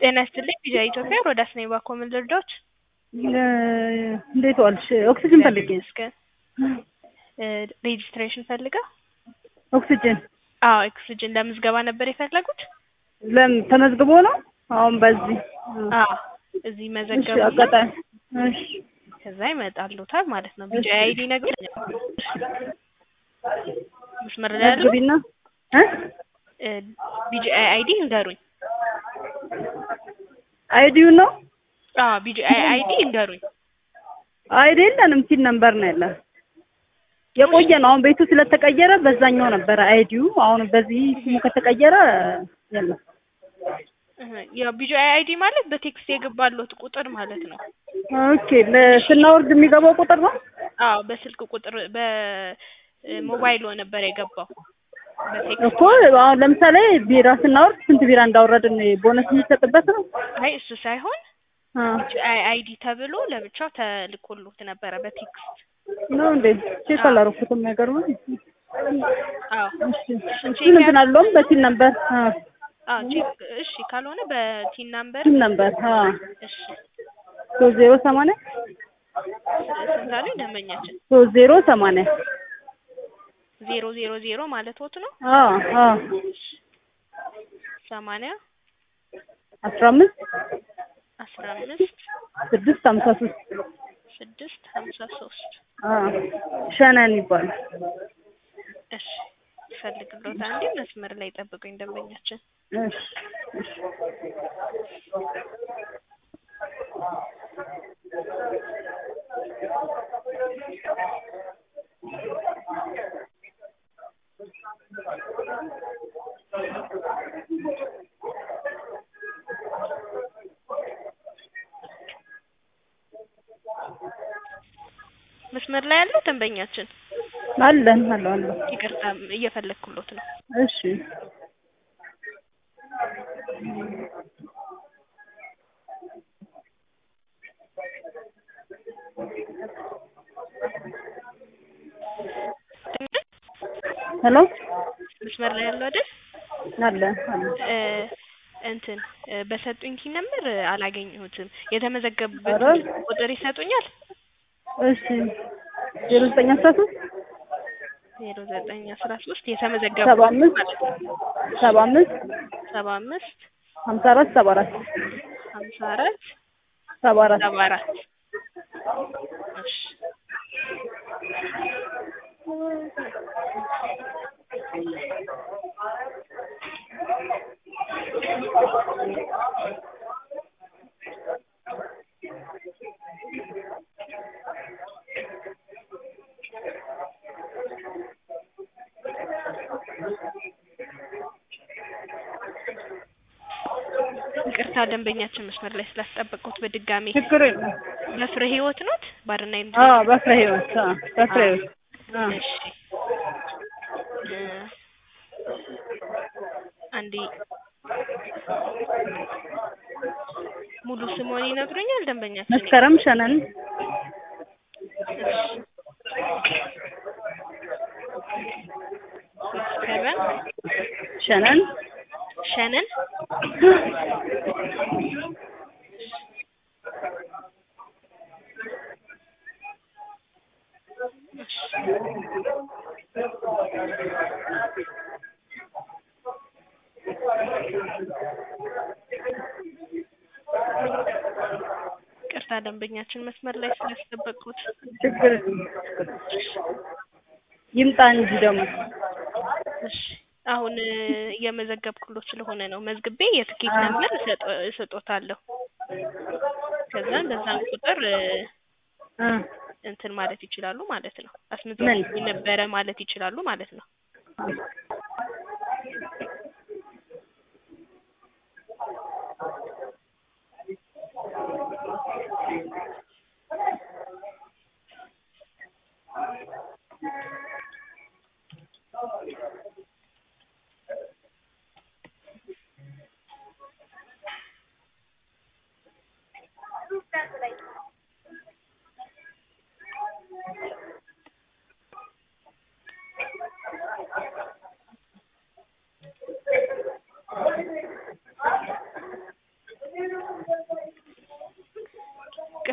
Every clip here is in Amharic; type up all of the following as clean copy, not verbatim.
ጤና ይስጥልኝ ቪዥን ኢትዮጵያ ሮዳስ ነኝ ባኮ ምን ልርዳዎት? እንዴት ዋልሽ? ኦክሲጅን ፈልጌ ነው። ሬጅስትሬሽን ፈልገው? ኦክሲጅን አዎ ኦክሲጅን ለምዝገባ ነበር የፈለጉት? ተመዝግቦ ነው አሁን በዚህ አዎ እዚህ መዘገቡ አጋጣሚ እሺ ከዛ ይመጣሉታል ማለት ነው። ቢጂ አይዲ ነገር መስመር ላይ ያለው ግቢና ቢጂ አይዲ እንገሩኝ። አይዲው ነው? አዎ ቢጂ አይዲ እንገሩኝ። አይዲ የለንም ሲል ነበር ነው ያለ የቆየ ነው። አሁን ቤቱ ስለተቀየረ በዛኛው ነበር አይዲው። አሁን በዚህ ስሙ ከተቀየረ የለም። ያው ቢጂ አይዲ ማለት በቴክስት የገባሉት ቁጥር ማለት ነው። ኦኬ ለስናወርድ የሚገባው ቁጥር ነው? አዎ በስልክ ቁጥር በሞባይል ነበር የገባው በቴክስት እኮ አሁን ለምሳሌ ቢራ ስናወርድ ስንት ቢራ እንዳወረድን ቦነስ የሚሰጥበት ነው? አይ እሱ ሳይሆን አይዲ ተብሎ ለብቻው ተልኮልዎት ነበረ በቴክስት ነው እንዴ? ቼክ አላረኩትም ነገር ነው። አዎ እሺ እንትን አለውም በቲን ነበር እሺ ካልሆነ በቲን ነምበር እሺ 3080 ስንት አለኝ ደንበኛችን 3080 000 ማለት ወጥ ነው? 80 15 653 ሸነን ይባላል። እሺ ፈልግሎት አንዴ መስመር ላይ ጠብቁኝ ደንበኛችን። እሺ መስመር ላይ ያለው ደንበኛችን አለን ይቅርታ እየፈለኩሎት ነው። እሺ ሄሎ መስመር ላይ ያለው አይደል? አለን እንትን በሰጡኝ ኪ ነምበር አላገኘሁትም። የተመዘገበበት ቁጥር ይሰጡኛል? እሺ 0913 0913 የተመዘገበው 75 54 74 እሺ ይቅርታ ደንበኛችን መስመር ላይ ስላስጠበቁት በድጋሚ ችግር የለም። በፍሬ ህይወት ኖት ባርና በፍሬ ህይወት እሺ አንዴ ሙሉ ስሙን ይነግሩኛል ደንበኛችን? መስከረም ሸነን መስከረም ሸነን ቅርታ ደንበኛችን መስመር ላይ ስላስጠበቁት ችግር ይምጣ እንጂ ደግሞ እሺ አሁን እየመዘገብኩሎት ስለሆነ ነው። መዝግቤ የትኬት ነምበር እሰጦታለሁ። ከዛ በዛን ቁጥር እንትን ማለት ይችላሉ ማለት ነው። አስመዝግቤ ነበረ ማለት ይችላሉ ማለት ነው።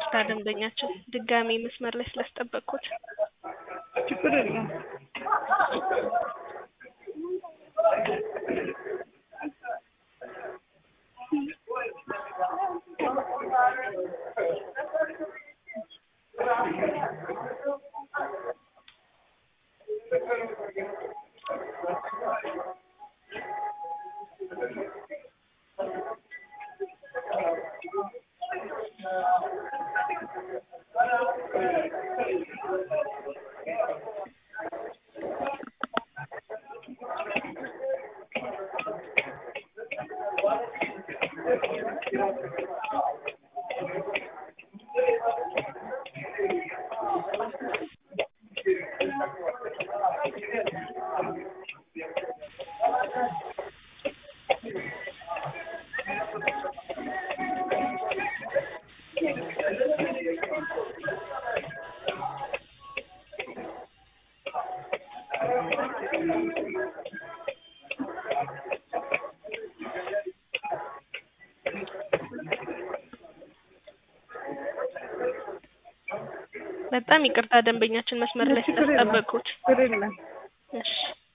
ይቅርታ ደንበኛችን ድጋሜ መስመር ላይ ስላስጠበቅኩት። ችግር የለም። በጣም ይቅርታ ደንበኛችን መስመር ላይ ስላስጠበቅኩት። ችግር የለም። እሺ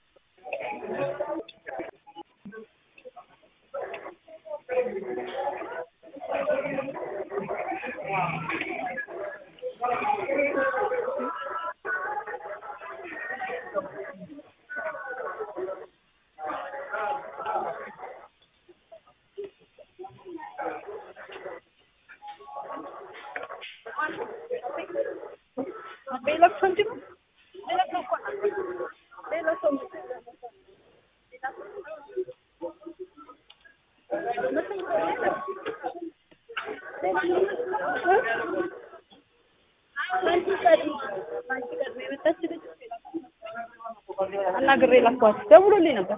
አናግሬ ላኳት ደውሎልኝ ነበር።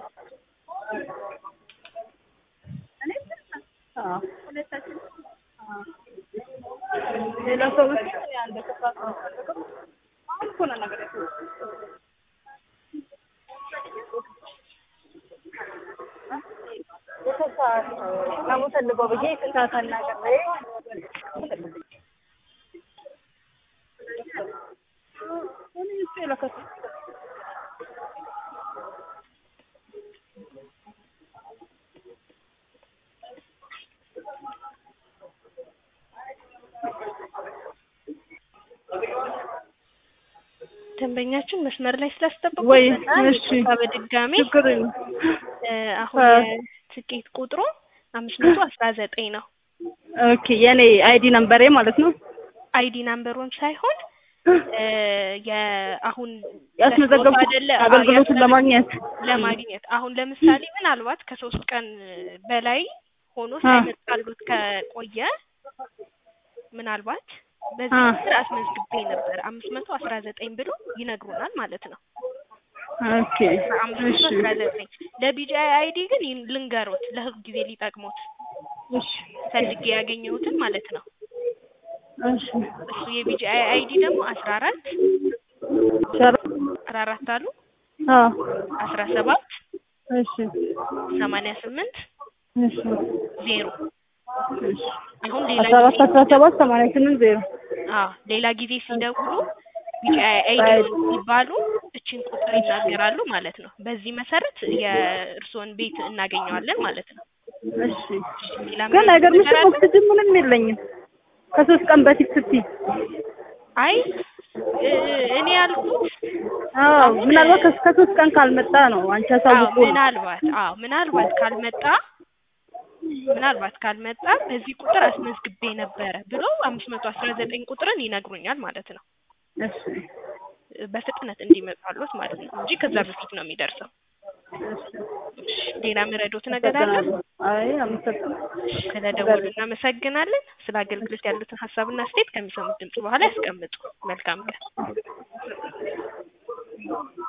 ሌላ ሰው አንድ ከፋት እኮ ነው ነገር ነው ፈልገው ብዬ ከሳት አናግሬ ደንበኛችን መስመር ላይ ስላስጠበቁ ወይ እሺ በድጋሚ ችግር የለም። አሁን የትኬት ቁጥሩ 519 ነው። ኦኬ የኔ አይዲ ነምበሬ ማለት ነው። አይዲ ነምበሩን ሳይሆን የአሁን ያስመዘገብኩት አይደለ አገልግሎቱን ለማግኘት አሁን ለምሳሌ ምናልባት ከ3 ቀን በላይ ሆኖ ሳይመጣሉት ከቆየ ምናልባት በዚህ ቁጥር አስመዝግቤ ነበር 519 ብሎ ይነግሩናል ማለት ነው። ኦኬ 519 ለቢጂአይ አይዲ ግን ልንገሮት ለህግ ጊዜ ሊጠቅሙት እሺ ፈልጌ ያገኘሁትን ማለት ነው። እሺ እሱ የቢጂአይ አይዲ ደግሞ 14 አሉ 17 እሺ 88 እሺ 0 እሺ አሁን ሌላ 17 88 0 ሌላ ጊዜ ሲደውሉ ቢጂአይ አይዲ ሲባሉ እቺን ቁጥር ይናገራሉ ማለት ነው። በዚህ መሰረት የእርሶን ቤት እናገኘዋለን ማለት ነው። እሺ ግን አይገርምሽም? ኦክሲጅን ምንም የለኝም ከ3 ቀን በፊት ስትይ አይ እኔ ያልኩት ምናልባት ከ3 ቀን ካልመጣ ነው አንቺ አሳውቁ። ምናልባት ካልመጣ በዚህ ቁጥር አስመዝግቤ ነበረ ብሎ 519 ቁጥርን ይነግሩኛል ማለት ነው። እሺ በፍጥነት እንዲመጣሉት ማለት ነው እንጂ ከዛ በፊት ነው የሚደርሰው። ሌላ ምረዶት ነገር አለ? አይ አመሰግናለሁ። ስለደወሉ እናመሰግናለን። ስለ አገልግሎት ያሉትን ሀሳብና አስተያየት ከሚሰሙት ድምጽ በኋላ ያስቀምጡ። መልካም ቀን።